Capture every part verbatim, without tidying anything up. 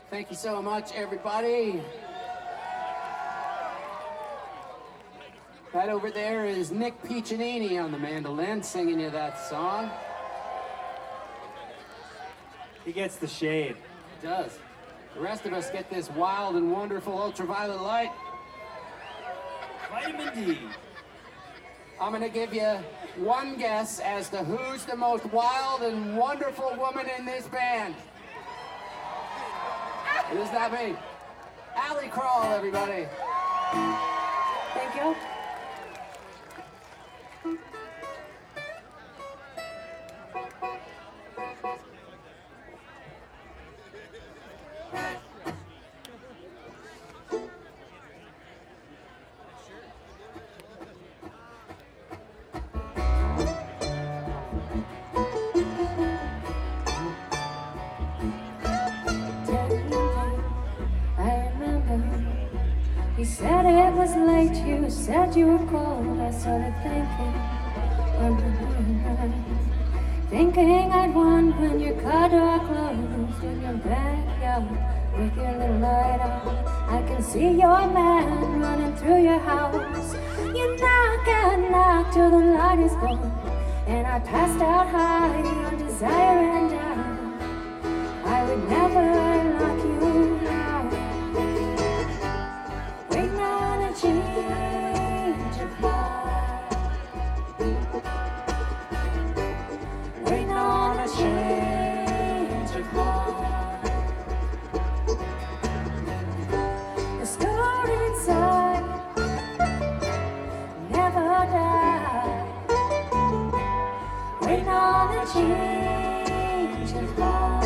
Thank you so much, everybody. That over there is Nick Piccinini on the mandolin singing you that song. He gets the shade. He does. The rest of us get this wild and wonderful ultraviolet light. Vitamin D. I'm gonna give you one guess as to who's the most wild and wonderful woman in this band. Who does that mean? Alley Crawl, everybody. Thank you. You said it was late, you said you were cold. I started thinking, thinking I'd won when your car door closed in your backyard with your little light on. I can see your man running through your house. You knock and knock till the light is gone, and I passed out high on desire and doubt. I would never lock you out. Waiting on a change of heart. Waiting on a change of heart. The story inside never died. Waiting on a change of heart.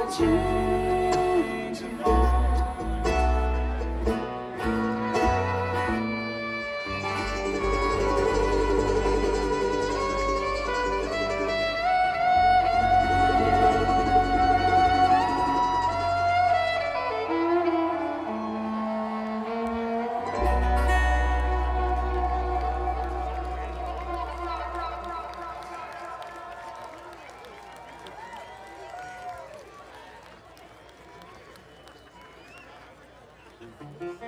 change your heart. Thank you.